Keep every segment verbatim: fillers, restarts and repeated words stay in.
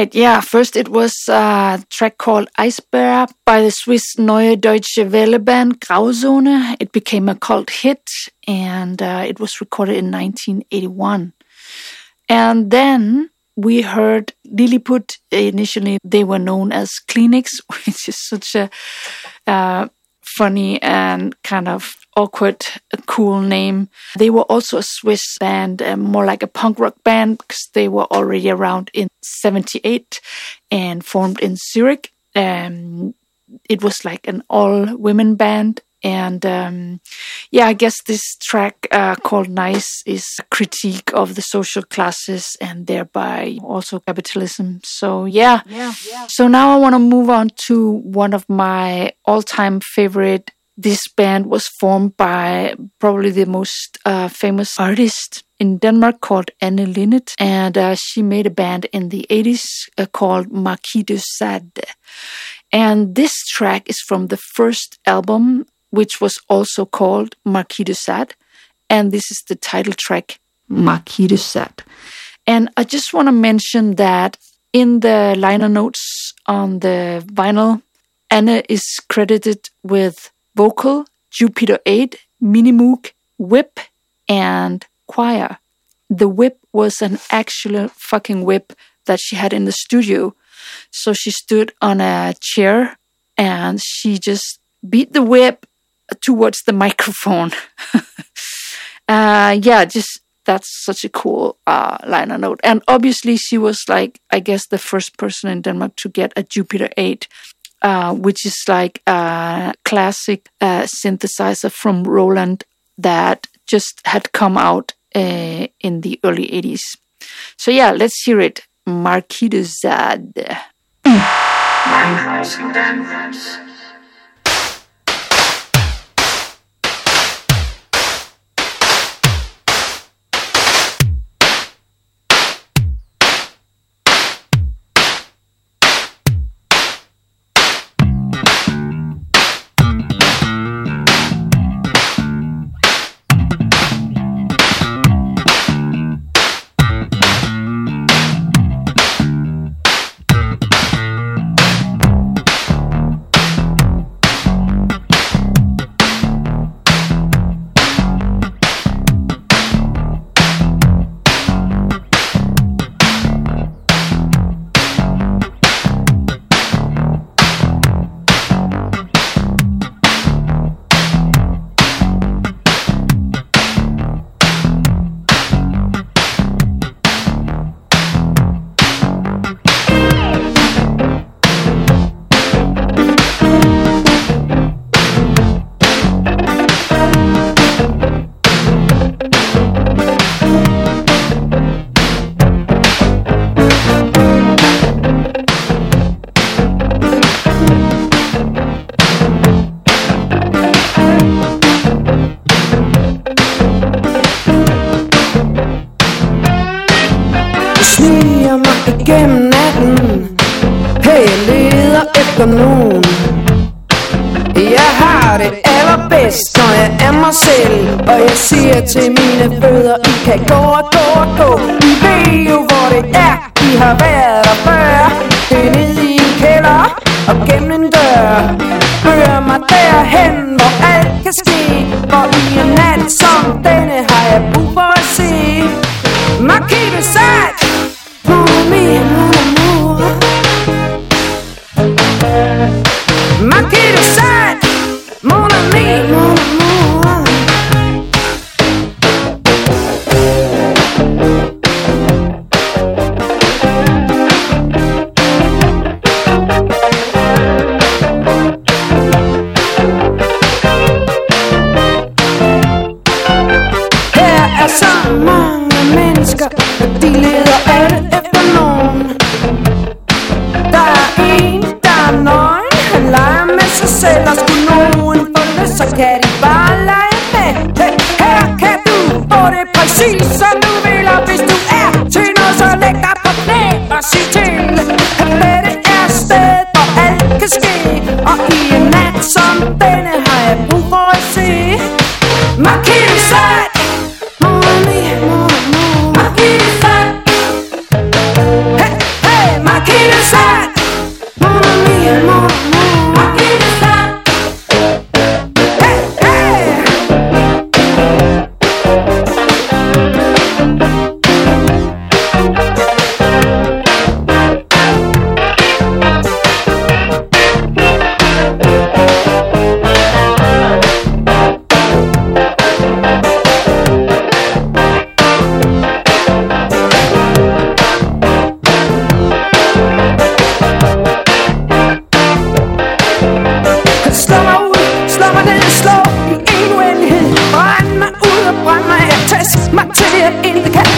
right, yeah. First it was a track called Eisbär by the Swiss Neue Deutsche Welle band Grauzone. It became a cult hit, and uh, it was recorded in nineteen eighty-one. And then we heard Lilliput. Initially they were known as Kleenex, which is such a uh, funny and kind of awkward, a cool name. They were also a Swiss band, uh, more like a punk rock band, because they were already around in seventy-eight and formed in Zurich. Um, it was like an all-women band. And um, yeah, I guess this track uh, called Nice is a critique of the social classes and thereby also capitalism. So yeah. yeah, yeah. So now I want to move on to one of my all-time favorite. This band was formed by probably the most uh, famous artist in Denmark called Anne Linnet. And uh, she made a band in the eighties uh, called Marquis de Sade. And this track is from the first album, which was also called Marquis de Sade. And this is the title track, Marquis de Sade. And I just want to mention that in the liner notes on the vinyl, Anne is credited with vocal, Jupiter eight, Minimoog, whip, and choir. The whip was an actual fucking whip that she had in the studio. So she stood on a chair and she just beat the whip towards the microphone. uh, yeah, just that's such a cool uh, liner note. And obviously she was like, I guess, the first person in Denmark to get a Jupiter eight. Uh, which is like a classic uh, synthesizer from Roland that just had come out uh, in the early eighties. So yeah, let's hear it. Marquis de Sade. Gennem natten, hey, jeg leder efter nogen. Jeg har det allerbedst, når jeg er mig selv. Og jeg siger til mine fødder, I kan gå og gå og gå. I ved jo hvor det er, I har været der før. Det er nede i en kælder og gennem en dør. Fører mig derhen, hvor alt kan ske. For i en nat som denne har jeg brug for at se Marquis de Sade. Mon ami, mon amour. Marquis de Sade. Mon ami, mon amour. Her er så mange mennesker, og de leder alle efter nogen. Der er en, der er nøgen, han leger med sig selv. Og skulle nogen få det, så kan de bare lege med. Hey, her kan du få det præcis som du vil. Og hvis du er til noget, så læg dig på knæ og sig til. At dette er stedet, hvor alt kan ske. Og i en nat som denne har jeg brug for at se Marquis de Sade. Mon ami, mon amour. Marquis de Sade. Hey, hey, Marquis.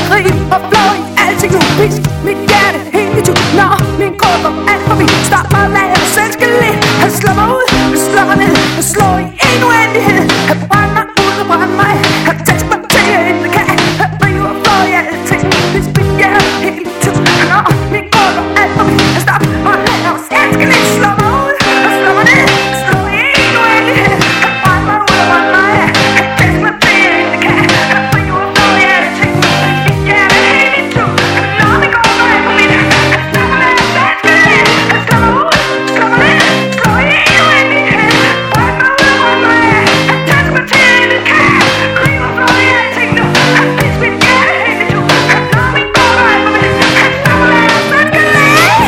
rim og flow i alting nu. Vis mit hjerte helt i tu. Når min krop om alt forbi. Stop mig og lad jeg selv skal lidt. Han slår mig ud, han slår mig ned. Han slår i en uendelighed. Han brænder mig ud og brænder mig. Han tæsk mig til jeg ikke kan. Han river og flow i alting. Vis mit hjerte helt i tu. Når min krop om alt forbi. Stop mig og lad jeg selv skal lidt. Slå mig ud, han slår mig ned. Han slår i en uendelighed. Han brænder mig ud og brænder mig. Han tæsk mig til jeg ikke kan. Han river og flow i alting. Mit hjerte helt i tu. Når min krop om alt forbi. Stop mig og lad jeg selv skal lidt. Han slår mig ud, slår mig ned. Slår i en uendelighed. Brænder mig ud og brænder mig. Han tæsk mig til jeg ikke kan. River og flow i alting nu. Han vis mit hjerte helt i tu. Når min krop om alt forbi. Stop mig og lad jeg selv skal lidt.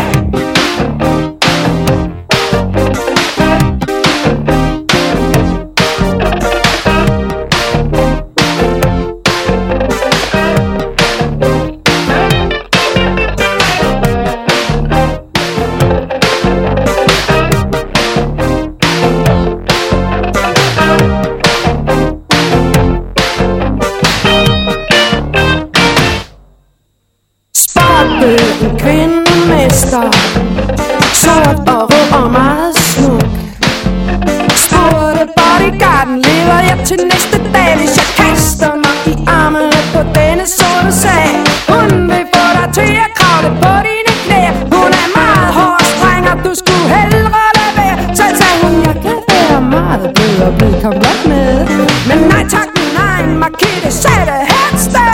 Spottet en kvindemester. Sort og rå og meget smuk. Spurgte bodyguarden, lever jeg til næste dag, hvis jeg kaster mig i armene på denne sorte sag. Hun vil få dig til at kravle på dine knæ. Hun er meget hård og streng, og du skulle hellere lade være. Så sagde hun, jeg kan være meget blød og blød, kom godt med. Men nej tak, min egen Markete satte her et sted.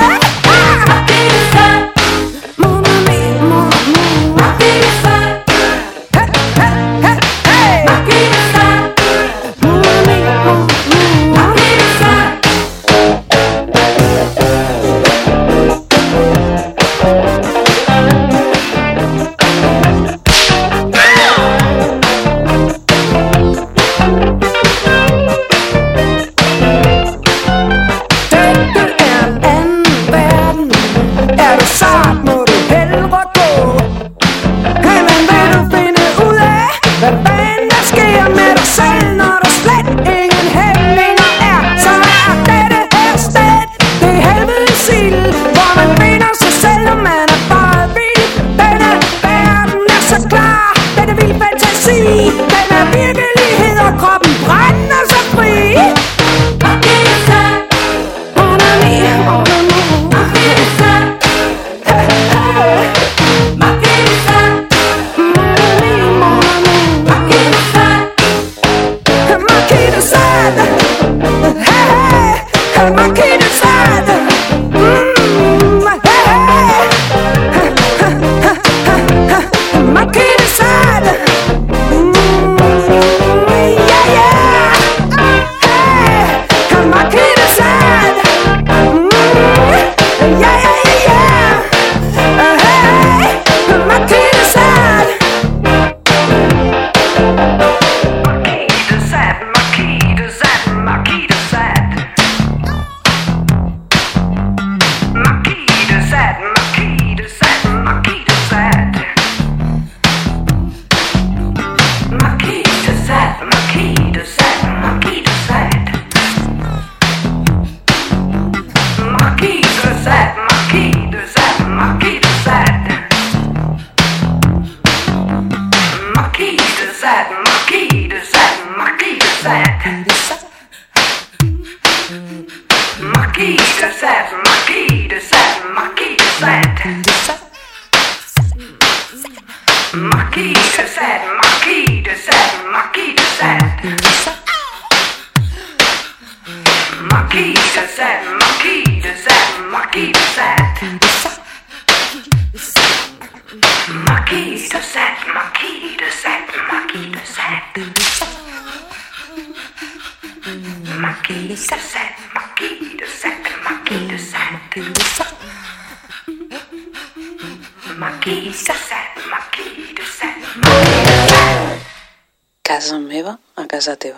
Casa meva a casa teva.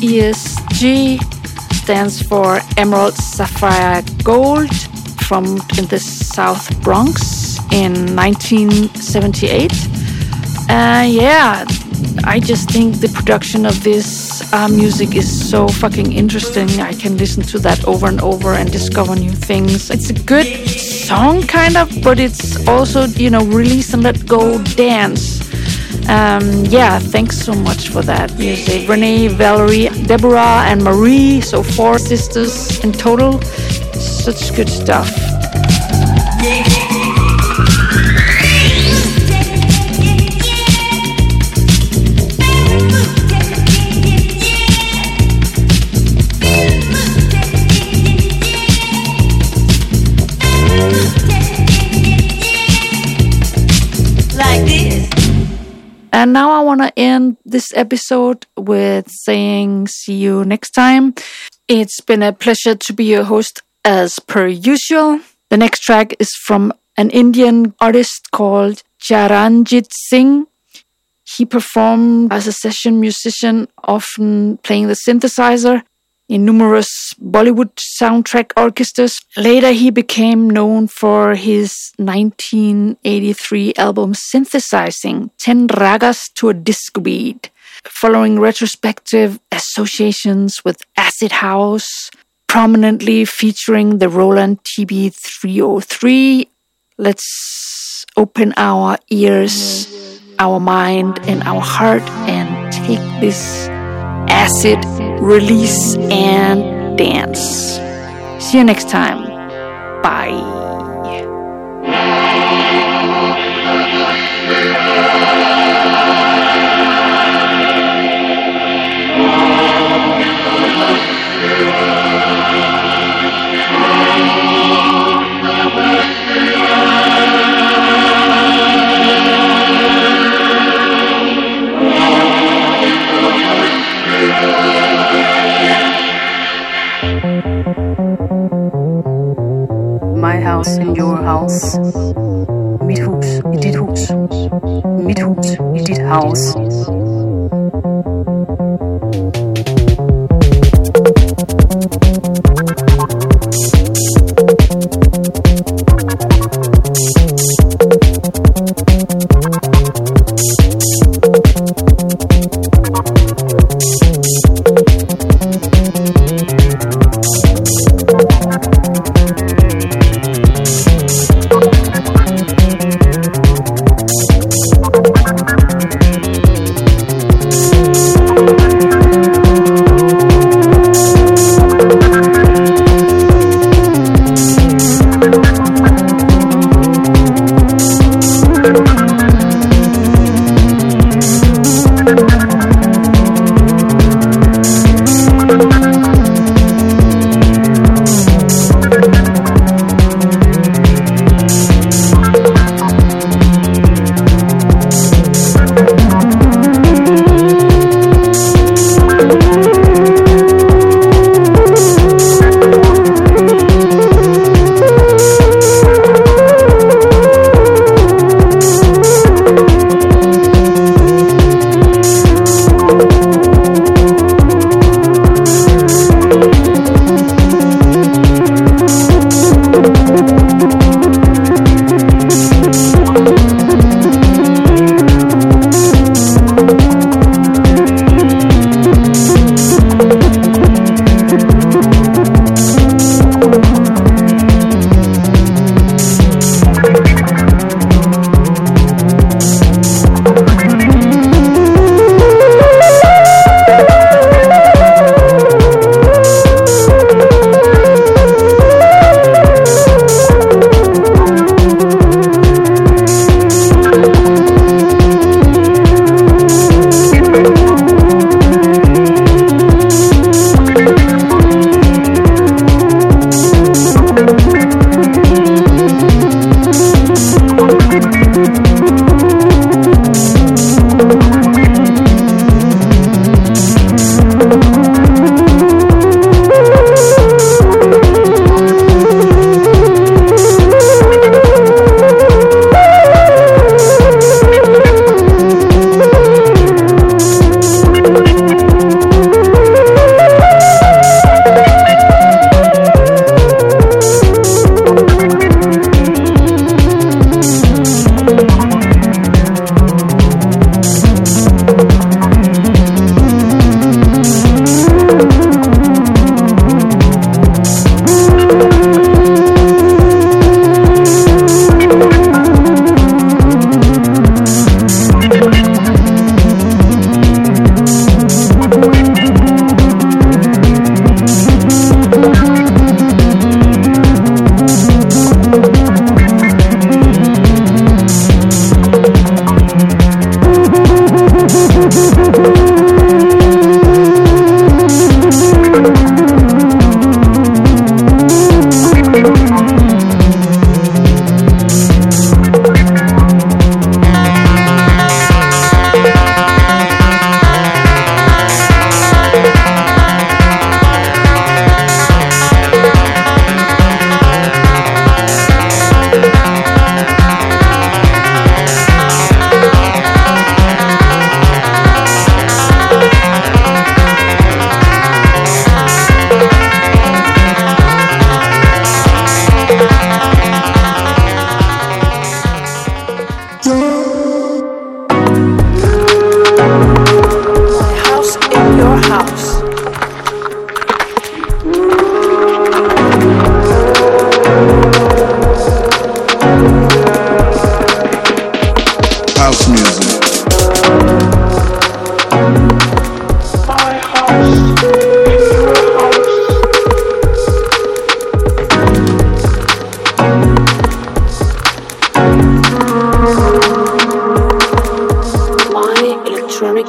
E S G stands for Emerald Sapphire Gold, from in the South Bronx in nineteen seventy-eight. Uh, yeah, I just think the production of this uh, music is so fucking interesting. I can listen to that over and over and discover new things. It's a good song, kind of, but it's also, you know, release and let go dance. Um, yeah, thanks so much for that music. Renee, Valerie, Deborah, and Marie, so four sisters in total. Such good stuff. And now I want to end this episode with saying see you next time. It's been a pleasure to be your host as per usual. The next track is from an Indian artist called Charanjit Singh. He performed as a session musician, often playing the synthesizer in numerous Bollywood soundtrack orchestras. Later, he became known for his nineteen eighty-three album Synthesizing ten Ragas to a Disco Beat, following retrospective associations with acid house, prominently featuring the Roland T B three oh three. Let's open our ears, our mind, and our heart and take this acid, release, and dance. See you next time. Bye. My house in your house. Mit hus i dit hus. Mit hus i dit house.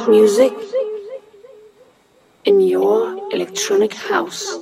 electronic music in your electronic house.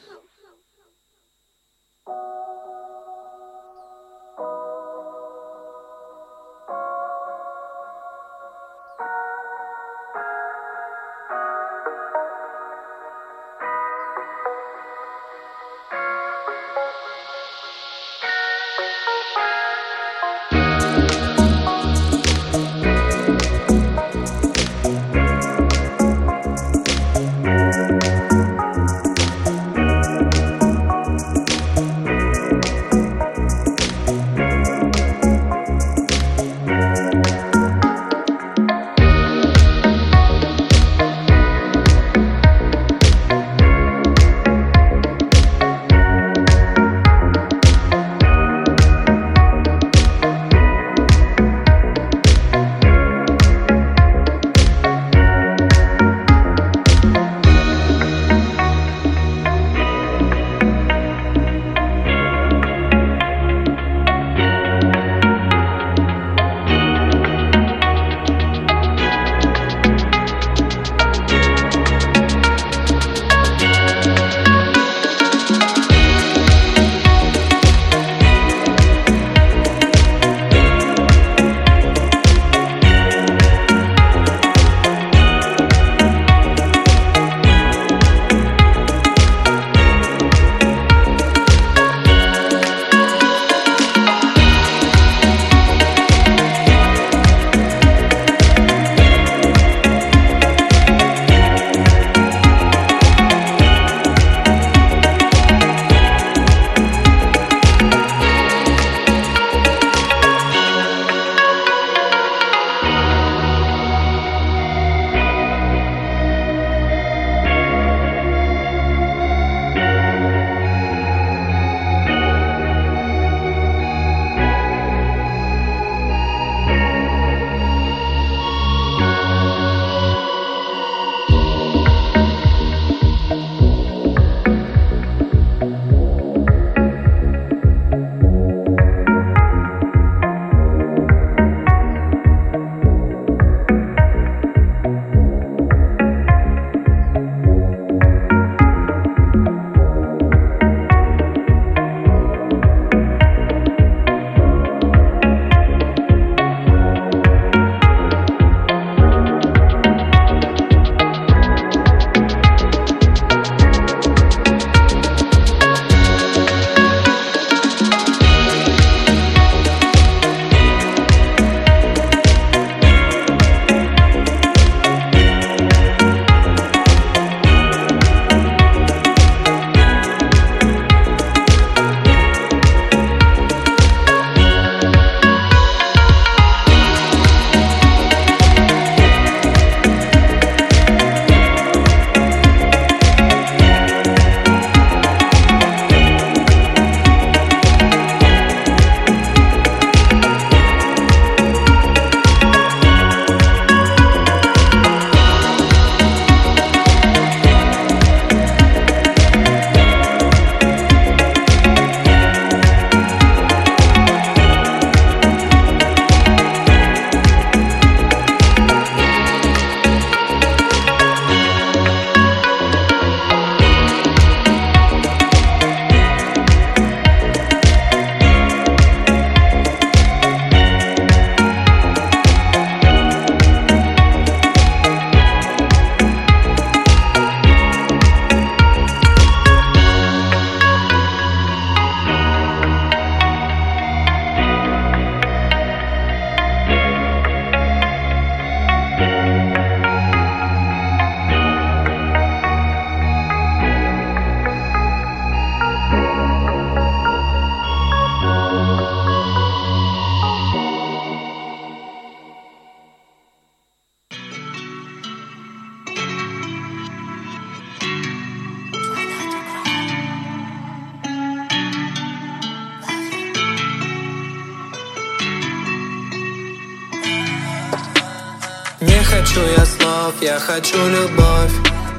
Не хочу я слов, я хочу любовь.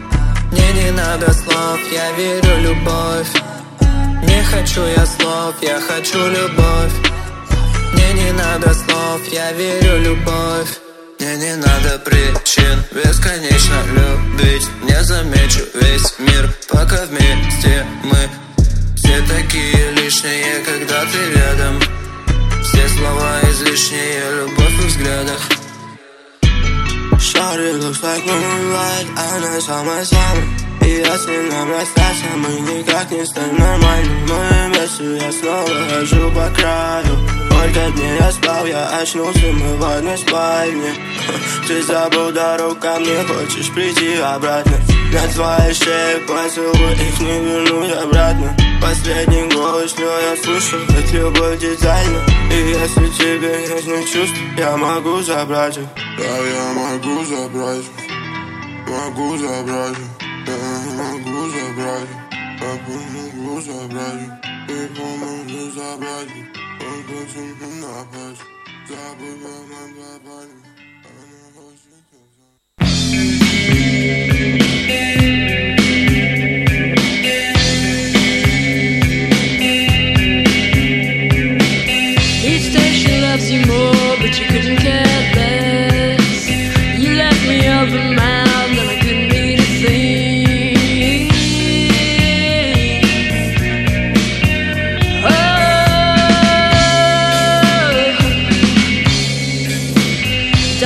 Мне не надо слов, я верю в любовь. Не хочу я слов, я хочу любовь. Мне не надо слов, я верю в любовь. Мне не надо причин бесконечно любить. Не замечу весь мир, пока вместе мы. Все такие лишние, когда ты рядом. Все слова излишние, любовь в взглядах. Shawty looks like moonlight, она самая-самая. И если нам расстаться, мы никак не станем нормальными. Мы вместе, я снова хожу по краю. Сколько дней я спал, я очнулся, мы в одной спальне. Ты забыл дорогу ко мне, хочешь прийти обратно. На твоей шее поцелуй, их не вернуть обратно. Последний голос, что я слышу, это любовь детально. И если тебе есть чувств, я могу забрать их. Да, я могу забрать, могу забрать, я могу забрать, я могу забрать, я помогу забрать, только тебе напасть, забыл я на глобальном. Each day she loves you more, but you couldn't care less. You left me open mouthed and I couldn't eat a thing. Oh,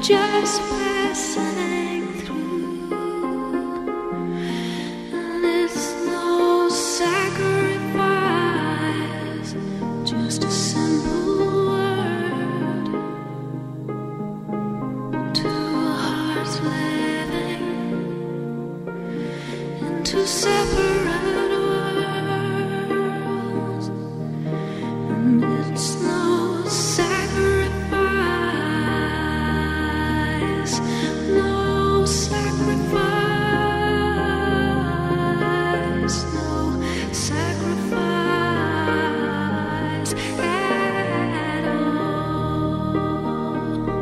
just passing through, and it's no sacrifice, just a simple word, two hearts living in two separate worlds, and it's no sacrifice, no sacrifice, no sacrifice at all.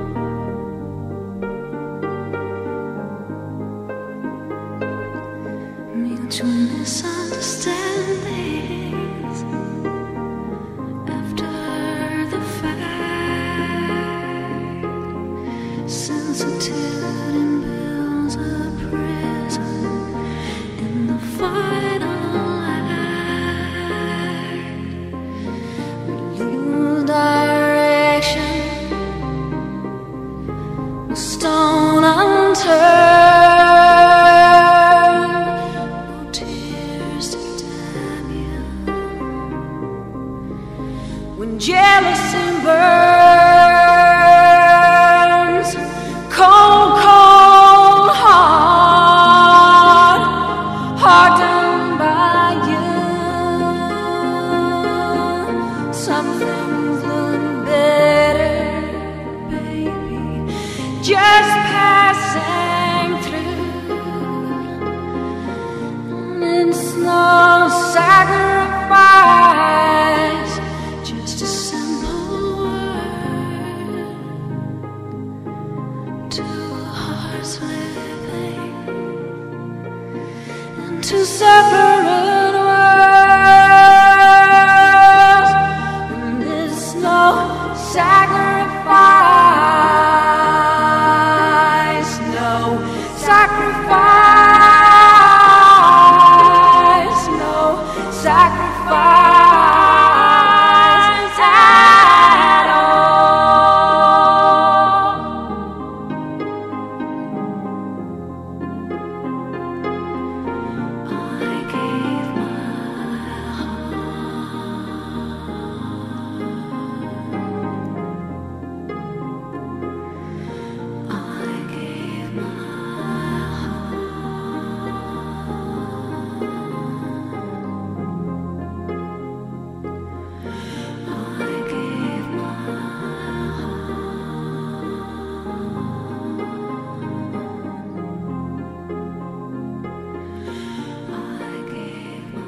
Mutual misunderstandings after the fact, sensitivity builds a prison in the final act. We lose direction, the stone unturned, no tears to damn you. When jealousy burns, cold, cold heart, hardened by you, some things look better, baby, just passing through, and it's no sacrifice, just a simple word, two hearts living in two separate worlds, and it's no sacrifice, no sacrifice, no sacrifice at all. I gave my heart. I gave my heart. I gave my heart. I gave my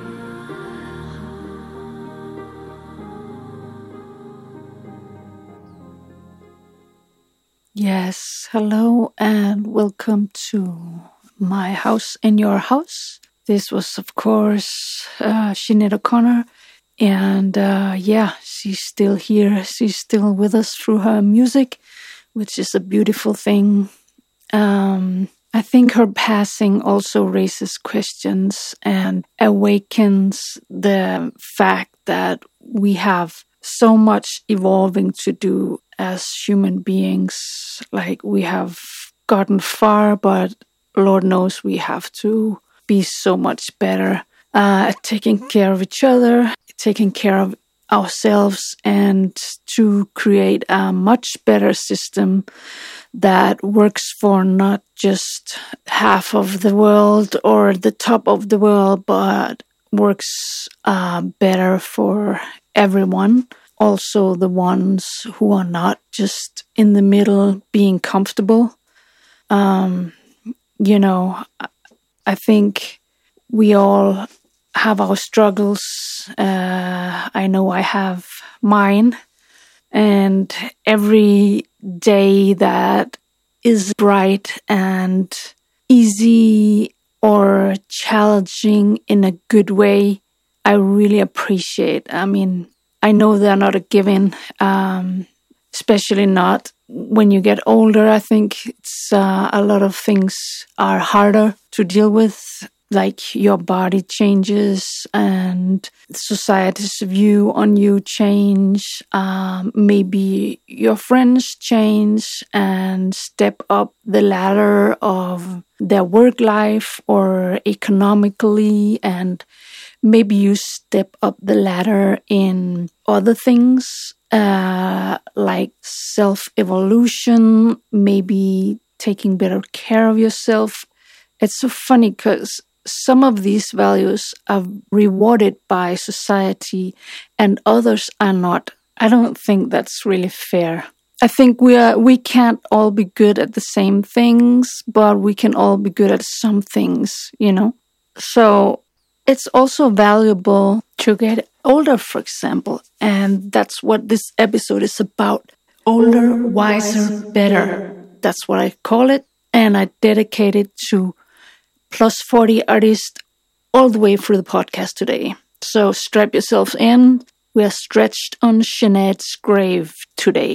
Yes, hello and welcome to My House in Your House. This was, of course, uh, Sinead O'Connor. And uh, yeah, she's still here. She's still with us through her music, which is a beautiful thing. Um, I think her passing also raises questions and awakens the fact that we have so much evolving to do as human beings. Like, we have gotten far, but Lord knows we have to be so much better uh, at taking care of each other, taking care of ourselves, and to create a much better system that works for not just half of the world or the top of the world, but works uh, better for everyone. Also the ones who are not just in the middle being comfortable. Um, you know, I think we all have our struggles. Uh, I know I have mine. And every day that is bright and easy or challenging in a good way, I really appreciate. I mean, I know they're not a given, um, especially not when you get older. I think it's uh, a lot of things are harder to deal with. like your body changes and society's view on you change. Um, maybe your friends change and step up the ladder of their work life or economically, and maybe you step up the ladder in other things uh, like self-evolution, maybe taking better care of yourself. It's so funny because some of these values are rewarded by society and others are not. I don't think that's really fair. I think we are we can't all be good at the same things, but we can all be good at some things, you know? So it's also valuable to get older, for example, and that's what this episode is about. Older, wiser, better. That's what I call it, and I dedicate it to plus forty artists all the way through the podcast today. So strap yourselves in. We are stretched on Sinead's grave today.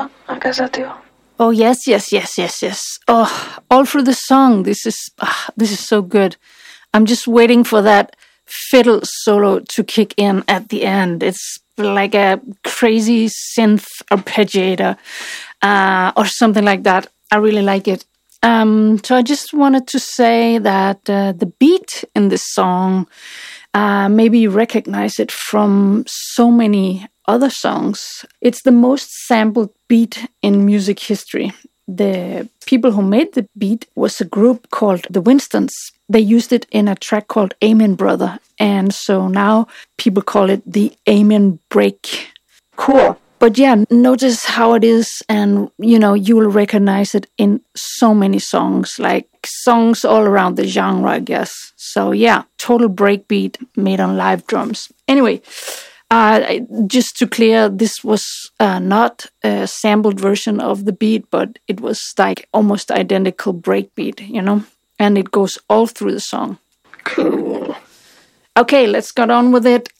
Oh yes, yes, yes, yes, yes. Oh, all through the song, this is ah, this is so good. I'm just waiting for that fiddle solo to kick in at the end. It's like a crazy synth arpeggiator uh, or something like that. I really like it. Um, so I just wanted to say that uh, the beat in this song, uh, maybe you recognize it from so many other songs. It's the most sampled beat in music history. The people who made the beat was a group called the Winstons. They used it in a track called Amen Brother. And so now people call it the Amen Break. Cool. But yeah, notice how it is, and you know, you will recognize it in so many songs, like songs all around the genre, I guess. So yeah, total breakbeat made on live drums. Anyway, uh, just to clear, this was uh, not a sampled version of the beat, but it was like almost identical breakbeat, you know, and it goes all through the song. Cool. Okay, let's get on with it.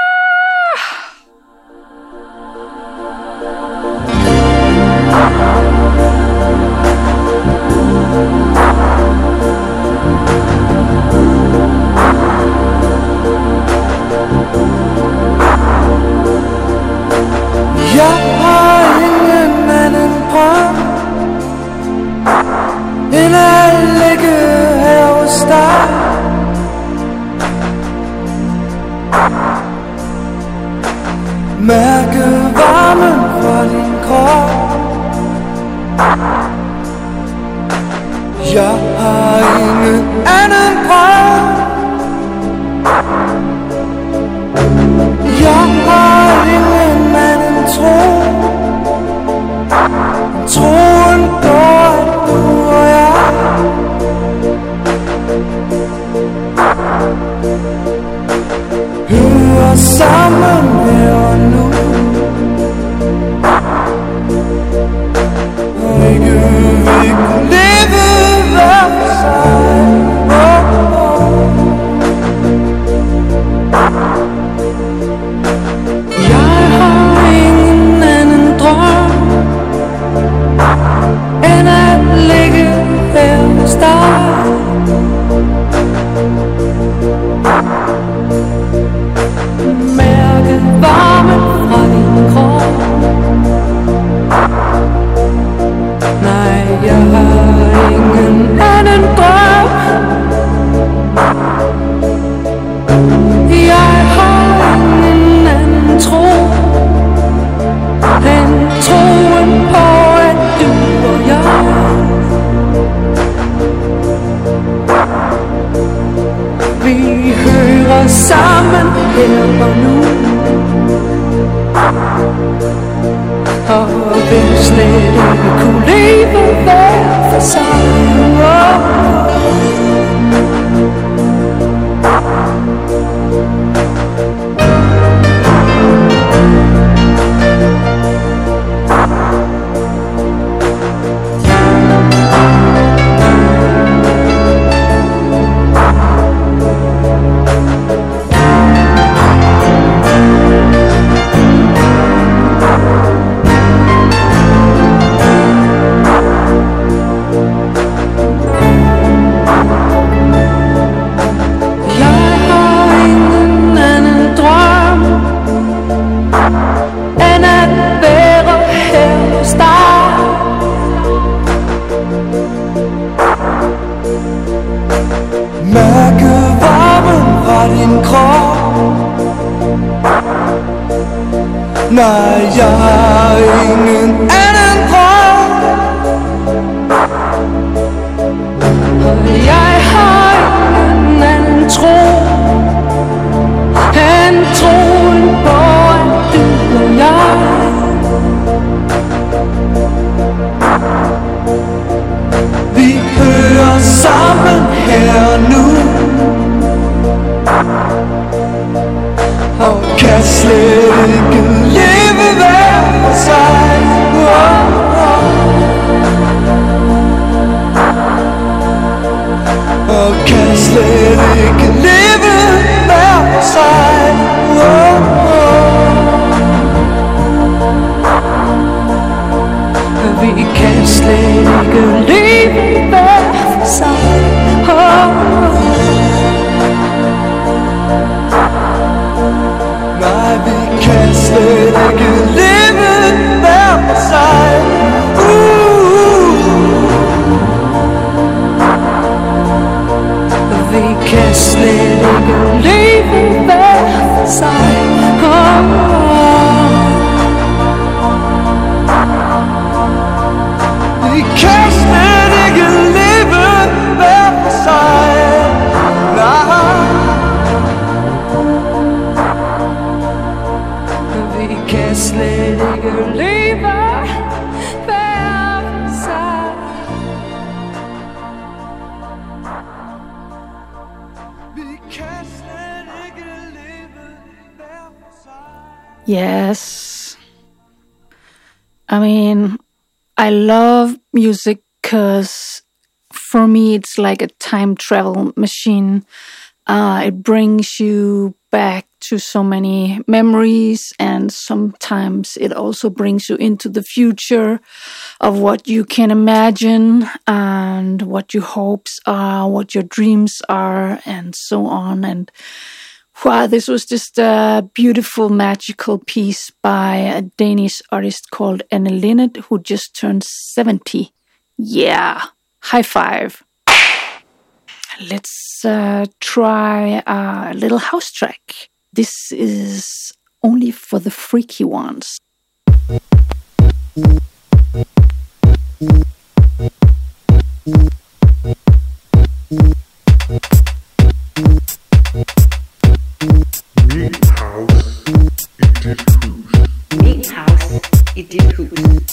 Jeg har ingen anden drøm end at ligge her hos dig. Mærke varmen fra din krop. Jeg har ingen anden drøm. Jeg har ingen anden tro. Troen på at du og jeg hører sammen her og nu, og ikke vil kunne leve hver for sig. Oh, oh. Jeg har ingen anden drøm end at ligge her hos dig. Mærke varmen fra din krop. Nej, jeg har ingen anden drøm. Jeg har ingen anden tro end troen på at du og jeg vi hører sammen her og nu, og vil slet ikke kunne leve hver for sig. Oh. Nej, jeg har ingen anden drøm. Jeg har ingen anden tro end troen på at du og jeg vi hører sammen her nu, og kan slet ikke leve hver for sig. Oh, oh. Og kan slet ikke leve hver for sig. Oh, oh. Yes. I mean, I love music because for me it's like a time travel machine. Uh, it brings you back to so many memories, and sometimes it also brings you into the future of what you can imagine and what your hopes are, what your dreams are, and so on. And wow, this was just a beautiful, magical piece by a Danish artist called Anne Linnet, who just turned seventy. Yeah, high five. Let's uh, try a little house track. This is only for the freaky ones. Mit house i dit hus. Mit house i dit hus.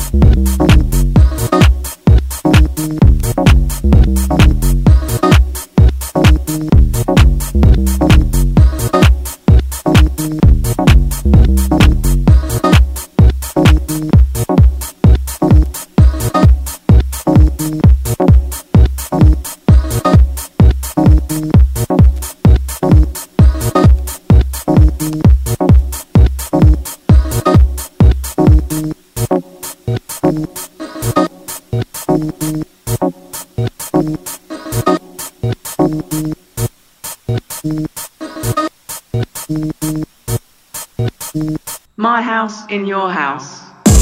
My house in your house.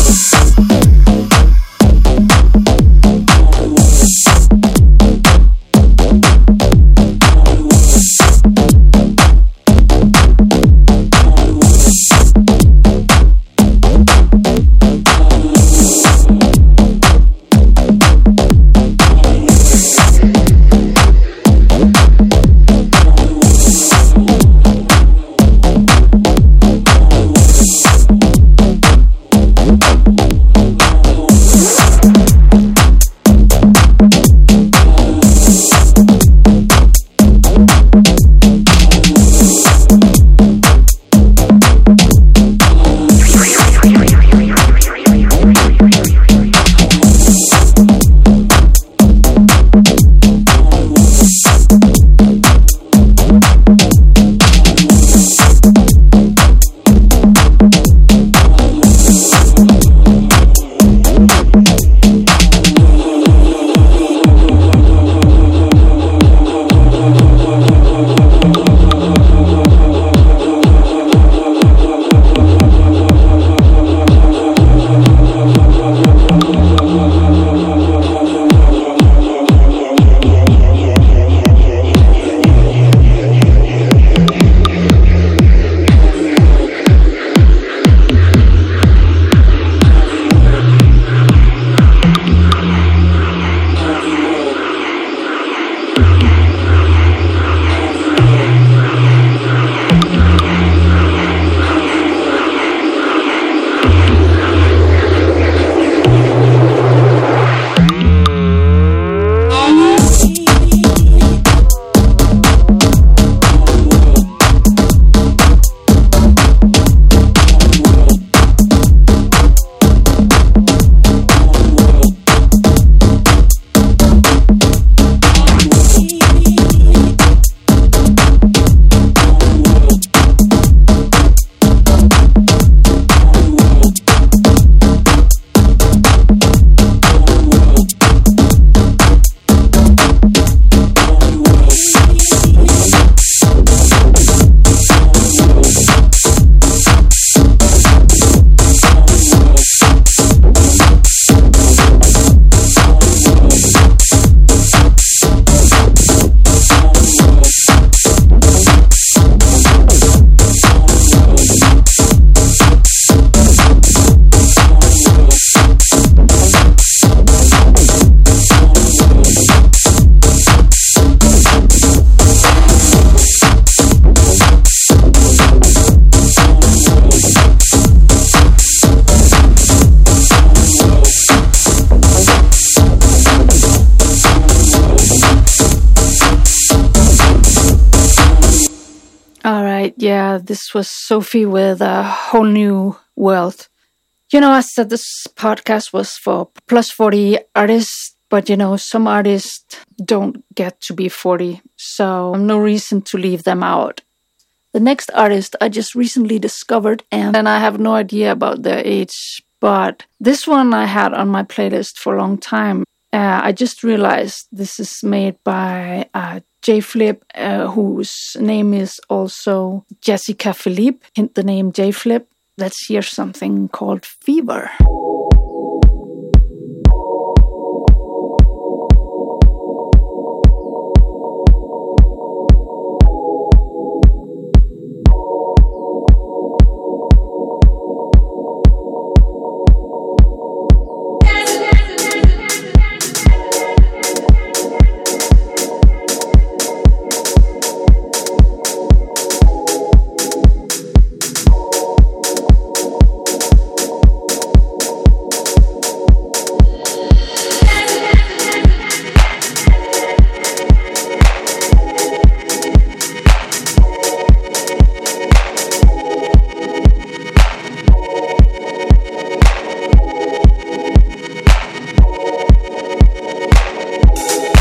Yeah, this was Sophie with A Whole New World. You know, I said this podcast was for plus forty artists, but you know, some artists don't get to be forty, so no reason to leave them out. The next artist I just recently discovered, and, and I have no idea about their age, but this one I had on my playlist for a long time. Uh, I just realized this is made by uh, J-Flip, uh, whose name is also Jessica Philippe, hint the name J-Flip. Let's hear something called Fever.